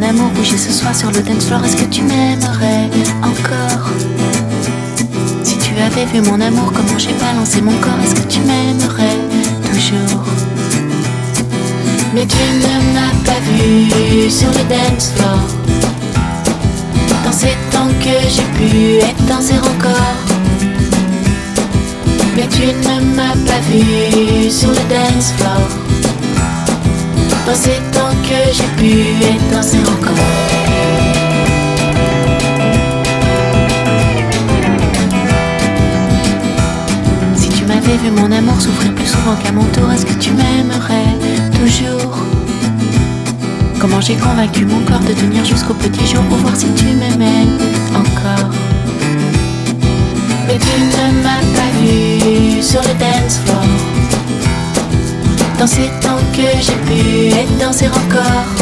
amour bouger ce soir sur le dance floor, est-ce que tu m'aimerais encore? Si tu avais vu mon amour, comment j'ai balancé mon corps, est-ce que tu m'aimerais toujours? Mais tu ne m'as pas vu sur le dance floor, dans ces temps que j'ai pu être danser encore. Mais tu ne m'as pas vu sur le dance floor, dans ces temps que j'ai pu être danser encore. Si tu m'avais vu mon amour souffrir plus souvent qu'à mon tour, est-ce que tu m'aimerais toujours? Comment j'ai convaincu mon corps de tenir jusqu'au petit jour pour voir si tu m'aimais encore. Mais tu ne m'as pas vu sur le dance floor, dans ces temps que j'ai pu être danser encore.